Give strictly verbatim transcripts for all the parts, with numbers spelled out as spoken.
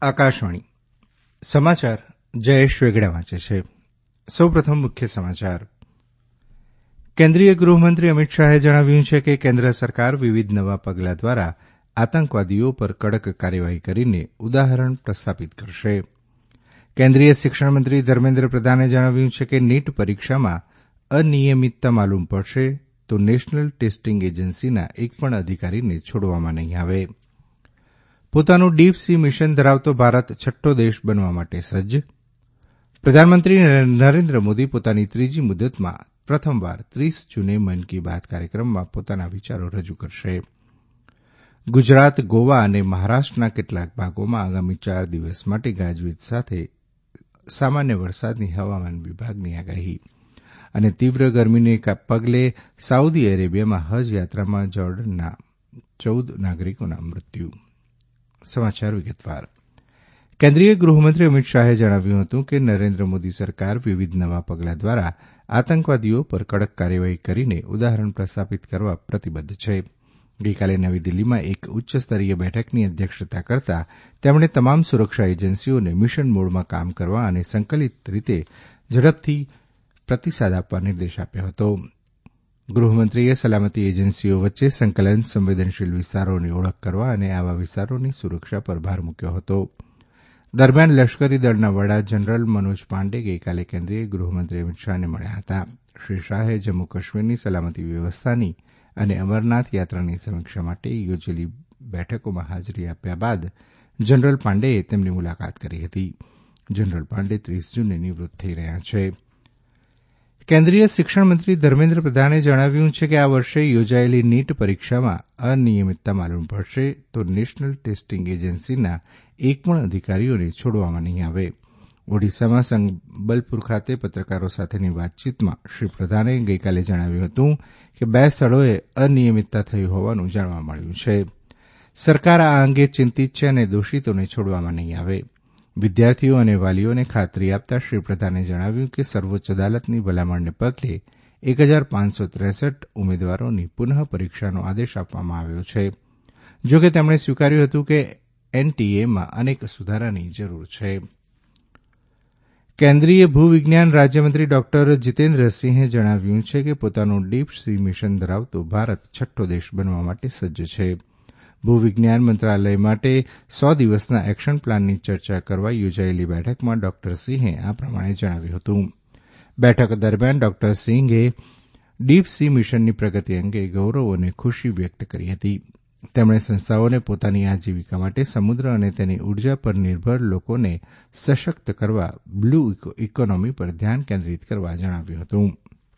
આકાશવાણી સમાચાર જયેશ વેગડા વાંચે છે. સૌપ્રથમ મુખ્ય સમાચાર. કેન્દ્રીય ગૃહમંત્રી અમિત શાહે જણાવ્યું છે કે કેન્દ્ર સરકાર વિવિધ નવા પગલાં દ્વારા આતંકવાદીઓ પર કડક કાર્યવાહી કરીને ઉદાહરણ પ્રસ્થાપિત કરશે. કેન્દ્રીય શિક્ષણમંત્રી ધર્મેન્દ્ર પ્રધાને જણાવ્યું છે કે નીટ પરીક્ષામાં અનિયમિતતા માલુમ પડશે તો નેશનલ ટેસ્ટિંગ એજન્સીના એક પણ અધિકારીને છોડવામાં નહીં આવે. પોતાનું ડીપ સી મિશન ધરાવતો ભારત છઠ્ઠો દેશ બનવા માટે સજ્જ. પ્રધાનમંત્રી નરેન્દ્ર મોદી પોતાની ત્રીજી મુદતમાં પ્રથમવાર ત્રીસ જૂને મન કી બાત કાર્યક્રમમાં પોતાના વિચારો રજૂ કરશે. ગુજરાત, ગોવા અને મહારાષ્ટ્રના કેટલાક ભાગોમાં આગામી ચાર દિવસ માટે ગાજવીજ સાથે સામાન્ય વરસાદની હવામાન વિભાગની આગાહી. અને તીવ્ર ગરમીને પગલે સાઉદી અરેબિયામાં હજ યાત્રામાં જોર્ડનના ચૌદ નાગરિકોના મૃત્યુ. સમાચાર વિગતવાર. કેન્દ્રીય ગૃહમંત્રી અમિત શાહે જણાવ્યું હતું કે નરેન્દ્ર મોદી સરકાર વિવિધ નવા પગલાં દ્વારા આતંકવાદીઓ પર કડક કાર્યવાહી કરીને ઉદાહરણ પ્રસ્થાપિત કરવા પ્રતિબદ્ધ છે. ગઈકાલે નવી દિલ્હીમાં એક ઉચ્ચસ્તરીય બેઠકની અધ્યક્ષતા કરતા તેમણે તમામ સુરક્ષા એજન્સીઓને મિશન મોડમાં કામ કરવા અને સંકલિત રીતે ઝડપથી પ્રતિસાદ આપવા નિર્દેશ આપ્યો હતો. ગૃહમંત્રીએ સલામતી એજન્સીઓ વચ્ચે સંકલન, સંવેદનશીલ વિસ્તારોની ઓળખ કરવા અને આવા વિસ્તારોની સુરક્ષા પર ભાર મૂક્યો હતો. દરમિયાન લશ્કરી દળના વડા જનરલ મનોજ પાંડે ગઈકાલે કેન્દ્રીય ગૃહમંત્રી અમિત શાહને મળ્યા હતા. શ્રી શાહે જમ્મુ કાશ્મીરની સલામતી વ્યવસ્થાની અને અમરનાથ યાત્રાની સમીક્ષા માટે યોજેલી બેઠકોમાં હાજરી આપ્યા બાદ જનરલ પાંડેએ તેમની મુલાકાત કરી હતી. જનરલ પાંડે ત્રીસ જૂને નિવૃત્ત થઈ રહ્યા છે. કેન્દ્રીય શિક્ષણમંત્રી ધર્મેન્દ્ર પ્રધાને જણાવ્યું છે કે આ વર્ષે યોજાયેલી નીટ પરીક્ષામાં અનિયમિતતા માલુમ પડશે તો નેશનલ ટેસ્ટિંગ એજન્સીના એક પણ અધિકારીઓને છોડવામાં નહીં આવે. ઓડિશામાં સંબલપુર ખાતે પત્રકારો સાથેની વાતચીતમાં શ્રી પ્રધાને ગઈકાલે જણાવ્યું હતું કે બે સ્થળોએ અનિયમિતતા થઈ હોવાનું જાણવા મળ્યું છે. સરકાર આ અંગે ચિંતિત છે અને દોષિતોને છોડવામાં નહીં આવે. વિદ્યાર્થીઓ અને વાલીઓને ખાતરી આપતા શ્રી પ્રધાને જણાવ્યું કે સર્વોચ્ચ અદાલતની ભલામણને પગલે એક હજાર પાંચસો ત્રેસઠ ઉમેદવારોની પુનઃ પરીક્ષાનો આદેશ આપવામાં આવ્યો છે. જો કે તેમણે સ્વીકાર્યું હતું કે એનટીએમાં અનેક સુધારાની જરૂર છે. કેન્દ્રીય ભૂવિજ્ઞાન રાજ્યમંત્રી ડોક્ટર જીતેન્દ્રસિંહે જણાવ્યું છે કે પોતાનું ડીપ સી મિશન ધરાવતો ભારત છઠ્ઠો દેશ બનવા માટે સજ્જ છે. ભૂવિજ્ઞાન મંત્રાલય માટે સો દિવસના એક્શન પ્લાનની ચર્ચા કરવા યોજાયેલી બેઠકમાં ડોક્ટર સિંહે આ પ્રમાણે જણાવ્યું હતું. બેઠક દરમિયાન ડોક્ટર સિંઘે ડીપ સી મિશનની પ્રગતિ અંગે ગૌરવ અને ખુશી વ્યક્ત કરી હતી. તેમણે સંસ્થાઓને પોતાની આજીવિકા માટે સમુદ્ર અને તેની ઉર્જા પર નિર્ભર લોકોને સશક્ત કરવા બ્લુ ઇકોનોમી પર ધ્યાન કેન્દ્રિત કરવા જણાવ્યું હતું.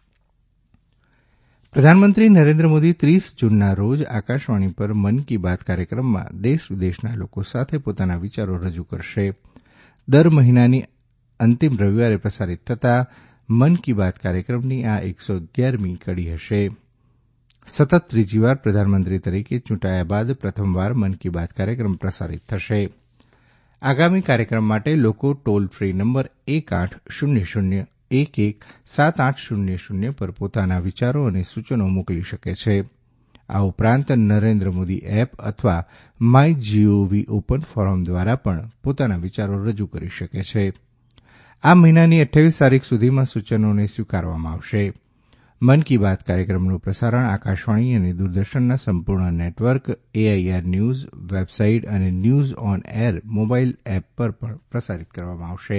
પ્રધાનમંત્રી નરેન્દ્ર મોદી ત્રીસ જૂનના રોજ આકાશવાણી પર મન કી બાત કાર્યક્રમમાં દેશ વિદેશના લોકો સાથે પોતાના વિચારો રજૂ કરશે. દર મહિનાની અંતિમ રવિવારે પ્રસારિત થતા મન કી બાત કાર્યક્રમની આ એકસો અગિયારમી કડી હશે. સતત ત્રીજી વાર પ્રધાનમંત્રી તરીકે ચૂંટાયા બાદ પ્રથમવાર મન કી બાત કાર્યક્રમ પ્રસારિત થશે. આગામી કાર્યક્રમ માટે લોકો ટોલ ફ્રી નંબર એક આઠ શૂન્ય શૂન્ય એક એક સાત આઠ શૂન્ય શૂન્ય પર પોતાના વિચારો અને સૂચનો મોકલી શકે છે. આ ઉપરાંત નરેન્દ્ર મોદી એપ અથવા માય જીઓવી ઓપન ફોરમ દ્વારા પણ પોતાના વિચારો રજૂ કરી શકે છે. આ મહિનાની અઠ્ઠાવીસ તારીખ સુધીમાં સૂચનોને સ્વીકારવામાં આવશે. મન કી બાત કાર્યક્રમનું પ્રસારણ આકાશવાણી અને દૂરદર્શનના સંપૂર્ણ નેટવર્ક, એઆઈઆર ન્યૂઝ વેબસાઇટ અને news on air mobile app પર પણ પ્રસારિત કરવામાં આવશે.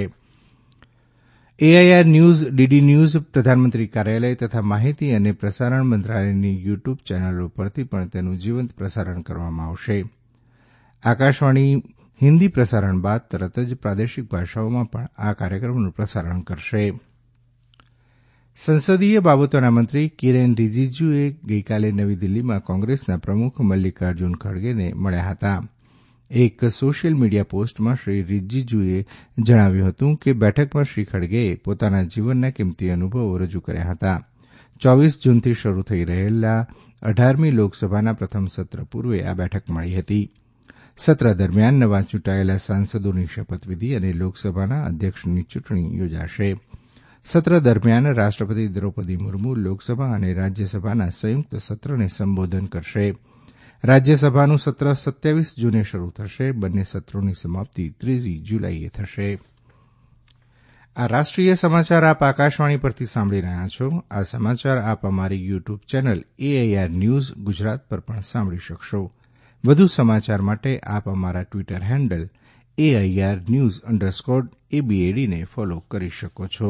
એઆઈઆર ન્યૂઝ, ડીડી ન્યૂઝ, પ્રધાનમંત્રી કાર્યાલય તથા માહિતી અને પ્રસારણ મંત્રાલયની યુટ્યુબ ચેનલો પરથી પણ તેનું જીવંત પ્રસારણ કરવામાં આવશે. આકાશવાણી હિન્દી પ્રસારણ બાદ તરત જ પ્રાદેશિક ભાષાઓમાં પણ આ કાર્યક્રમનું પ્રસારણ કરશે. સંસદીય બાબતોના મંત્રી કિરેન રિજીજુએ ગઈકાલે નવી દિલ્હીમાં કોંગ્રેસના પ્રમુખ મલ્લિકાર્જુન ખડગેને મળ્યા હતા. એક સોશિયલ મીડિયા પોસ્ટમાં શ્રી રિજીજુએ જણાવ્યું હતું કે બેઠકમાં શ્રી ખડગેએ પોતાના જીવનના કિંમતી અનુભવો રજૂ કર્યા હતા. ચોવીસ જૂનથી શરૂ થઈ રહેલા અઢારમી લોકસભાના પ્રથમ સત્ર પૂર્વે આ બેઠક મળી હતી. સત્ર દરમિયાન નવા ચૂંટાયેલા સાંસદોની શપથવિધિ અને લોકસભાના અધ્યક્ષની ચૂંટણી યોજાશે. સત્ર દરમિયાન રાષ્ટ્રપતિ દ્રૌપદી મુર્મુ લોકસભા અને રાજ્યસભાના સંયુક્ત સત્રને સંબોધન કરશે. રાજ્યસભાનું સત્ર સત્યાવીસ જૂને શરૂ થશે. બંને સત્રોની સમાપ્તિ ત્રીજી જુલાઈએ થશે. આ રાષ્ટ્રીય સમાચાર આપ આકાશવાણી પરથી સાંભળી રહ્યા છો. આ સમાચાર આપ અમારી YouTube channel AIR news Gujarat પર પણ સાંભળી શકશો. વધુ સમાચાર માટે આપ અમારા Twitter handle AIR news underscore ABAD follow કરી શકો છો.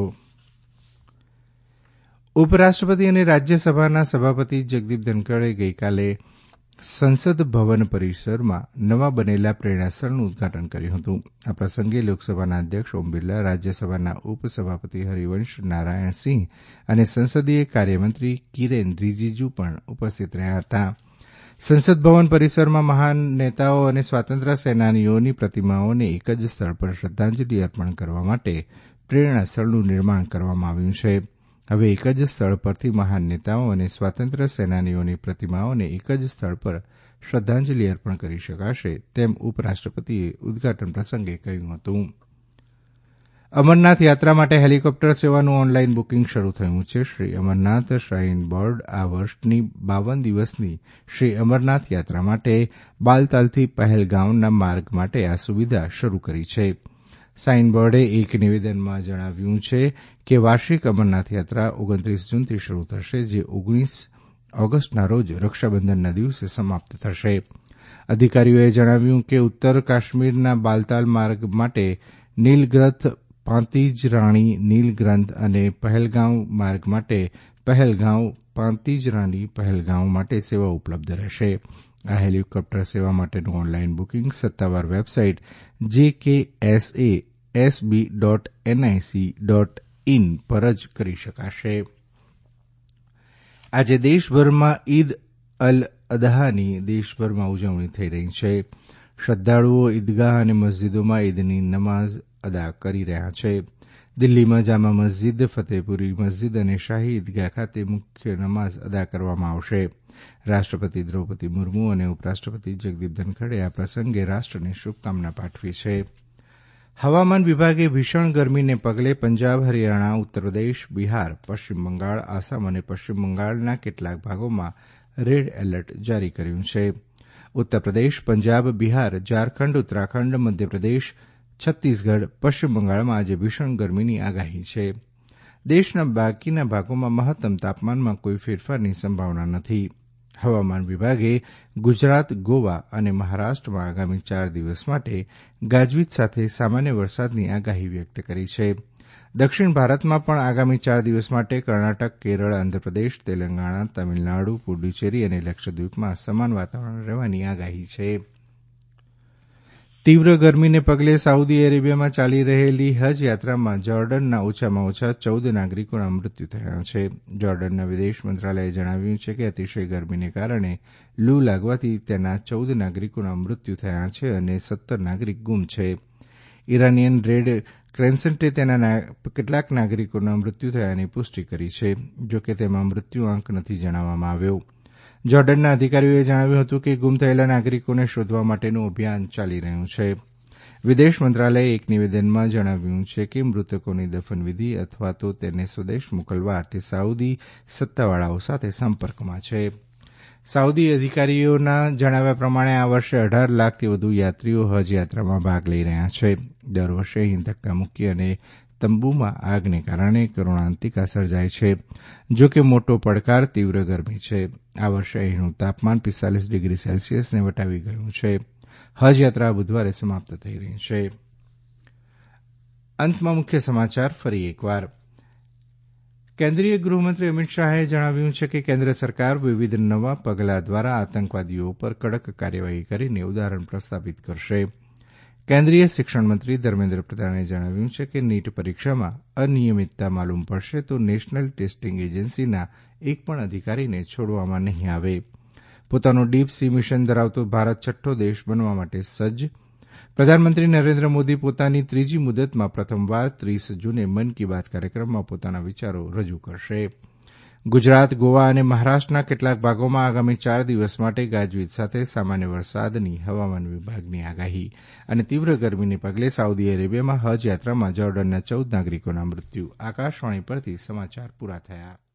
ઉપરાષ્ટ્રપતિ અને રાજ્યસભાના સભાપતિ જગદીપ ધનખડે ગઈકાલે સંસદ ભવન પરિસરમાં નવા બનેલા પ્રેરણાસ્થળનું ઉદઘાટન કર્યું હતું. આ પ્રસંગે લોકસભાના અધ્યક્ષ ઓમ બિરલા, રાજ્યસભાના ઉપસભાપતિ હરિવંશ નારાયણ સિંહ અને સંસદીય કાર્યમંત્રી કિરેન રિજીજુ પણ ઉપસ્થિત રહ્યા હતા. સંસદ ભવન પરિસરમાં મહાન નેતાઓ અને સ્વાતંત્ર્ય સેનાનીઓની પ્રતિમાઓને એક જ સ્થળ પર શ્રદ્ધાંજલિ અર્પણ કરવા માટે પ્રેરણા સ્થળનું નિર્માણ કરવામાં આવ્યું છે. હવે એક જ સ્થળ પરથી મહાન નેતાઓ અને સ્વાતંત્ર્ય સેનાનીઓની પ્રતિમાઓને એક જ સ્થળ પર શ્રદ્ધાંજલિ અર્પણ કરી શકાશે, તેમ ઉપરાષ્ટ્રપતિએ ઉદઘાટન પ્રસંગે કહ્યું હતું. અમરનાથ યાત્રા માટે હેલિકોપ્ટર સેવાનું ઓનલાઇન બુકિંગ શરૂ થયું છે. શ્રી અમરનાથ શ્રાઇન બોર્ડ આ વર્ષની બાવન દિવસની શ્રી અમરનાથ યાત્રા માટે બાલતાલથી પહેલગાંવના માર્ગ માટે આ સુવિધા શરૂ કરી છે. સાઇન બોર્ડે એક નિવેદનમાં જણાવ્યું છે કે વાર્ષિક અમરનાથ યાત્રા ઓગણત્રીસ જૂનથી શરૂ થશે, જે ઓગણીસ ઓગસ્ટના રોજ રક્ષાબંધનના દિવસે સમાપ્ત થશે. અધિકારીઓએ જણાવ્યું કે ઉત્તર કાશ્મીરના બાલતાલ માર્ગ માટે નીલગ્રથ, પાંતીજરાણી નીલગ્રંથ અને પહેલગાંવ માર્ગ માટે પહેલગાંવ, પાંતીજરાણી પહેલગાંવ માટે સેવા ઉપલબ્ધ રહેશે. આ હેલિકોપ્ટર સેવા માટેનું ઓનલાઇન બુકિંગ સત્તાવાર વેબસાઇટ જે કે S A S B dot NIC dot in પર જ કરી શકાશે. આજે દેશભરમાં ઈદ અલ અદહાની દેશભરમાં ઉજવણી થઈ રહી છે. શ્રદ્ધાળુઓ ઈદગાહ અને મસ્જિદોમાં ઈદની નમાઝ અદા કરી રહ્યા છે. દિલ્હીમાં જામા મસ્જિદ, ફતેહપુરી મસ્જિદ અને શાહી ઈદગાહ ખાતે મુખ્ય નમાઝ અદા કરવામાં આવશે. રાષ્ટ્રપતિ દ્રૌપદી મુર્મુ અને ઉપરાષ્ટ્રપતિ જગદીપ ધનખડે આ પ્રસંગે રાષ્ટ્રને શુભકામના પાઠવી છે. હવામાન વિભાગે ભીષણ ગરમીને પગલે પંજાબ, હરિયાણા, ઉત્તરપ્રદેશ, બિહાર, પશ્ચિમ બંગાળ, આસામ અને પશ્ચિમ બંગાળના કેટલાક ભાગોમાં રેડ એલર્ટ જારી કર્યું છે. ઉત્તરપ્રદેશ, પંજાબ, બિહાર, ઝારખંડ, ઉત્તરાખંડ, મધ્યપ્રદેશ, છત્તીસગઢ, પશ્ચિમ બંગાળમાં આજે ભીષણ ગરમીની આગાહી છે. દેશના બાકીના ભાગોમાં મહત્તમ તાપમાનમાં કોઈ ફેરફારની સંભાવના નથી. હવામાન વિભાગે ગુજરાત, ગોવા અને મહારાષ્ટ્રમાં આગામી ચાર દિવસ માટે ગાજવીજ સાથે સામાન્ય વરસાદની આગાહી વ્યક્ત કરી છે. દક્ષિણ ભારતમાં પણ આગામી ચાર દિવસ માટે કર્ણાટક, કેરળ, આંધ્રપ્રદેશ, તેલંગાણા, તમિલનાડુ, પુડુચેરી અને લક્ષદ્વીપમાં સમાન વાતાવરણ રહેવાની આગાહી છે. તીવ્ર ગરમીને પગલે સાઉદી અરેબિયામાં ચાલી રહેલી હજ યાત્રામાં જોર્ડનના ઓછામાં ઓછા ચૌદ નાગરિકોના મૃત્યુ થયા છે. જોર્ડનના વિદેશ મંત્રાલયે જણાવ્યું છે કે અતિશય ગરમીને કારણે લૂ લાગવાથી તેના ચૌદ નાગરિકોના મૃત્યુ થયા છે અને સત્તર નાગરિક ગુમ છે. ઇરાનિયન રેડ ક્રેસેન્ટે તેના કેટલાક નાગરિકોના મૃત્યુ થયાની પુષ્ટિ કરી છે. જોકે તેમાં મૃત્યુ આંક નથી જણાવવામાં આવ્યો. જોર્ડનના અધિકારીઓએ જણાવ્યું હતું કે ગુમ થયેલા નાગરિકોને શોધવા માટેનું અભિયાન ચાલી રહ્યું છે. વિદેશ મંત્રાલયે એક નિવેદનમાં જણાવ્યું છે કે મૃતકોની દફનવિધિ અથવા તો તેને સ્વદેશ મોકલવા તે સાઉદી સત્તાવાળાઓ સાથે સંપર્કમાં છે. સાઉદી અધિકારીઓના જણાવ્યા પ્રમાણે આ વર્ષે અઢાર લાખથી વધુ યાત્રીઓ હજ યાત્રામાં ભાગ લઈ રહ્યા છે. દર વર્ષે અહીં ધક્કામુક્કી અને તંબુમાં આગને કારણે કરુણાંતિકા સર્જાય છે. જો કે મોટો પડકાર તીવ્ર ગરમી છે. આ વર્ષે અહીંનું તાપમાન પિસ્તાલીસ ડિગ્રી સેલ્સિયસને વટાવી ગયું છે. હજ યાત્રા બુધવારે સમાપ્ત થઈ રહી છે. અંતમાં મુખ્ય સમાચાર ફરી એકવાર. કેન્દ્રીય ગૃહમંત્રી અમિત શાહે જણાવ્યું છે કે કેન્દ્ર સરકાર વિવિધ નવા પગલાં દ્વારા આતંકવાદીઓ ઉપર કડક કાર્યવાહી કરીને ઉદાહરણ પ્રસ્થાપિત કરશે. કેન્દ્રીય શિક્ષણ મંત્રી ધર્મેન્દ્ર પ્રધાને જણાવ્યું છે કે નીટ પરીક્ષામાં અનિયમિતતા માલુમ પડશે તો નેશનલ ટેસ્ટિંગ એજન્સીના એક પણ અધિકારીને છોડવામાં નહીં આવે. પોતાનું ડીપ સી મિશન ધરાવતો ભારત છઠ્ઠો દેશ બનવા માટે સજ્જ. પ્રધાનમંત્રી નરેન્દ્ર મોદી પોતાની ત્રીજી મુદતમાં પ્રથમવાર ત્રીસ જૂને મન કી બાત કાર્યક્રમમાં પોતાના વિચારો રજૂ કરશે. ગુજરાત, ગોવા અને મહારાષ્ટ્રના કેટલાક ભાગોમાં આગામી ચાર દિવસ માટે ગાજવીજ સાથે સામાન્ય વરસાદની હવામાન વિભાગની આગાહી. અને તીવ્ર ગરમીને પગલે સાઉદી અરેબિયામાં હજ યાત્રામાં જોર્ડનના ચૌદ નાગરિકોના મૃત્યુ. આકાશવાણી પરથી સમાચાર પૂરા થયા.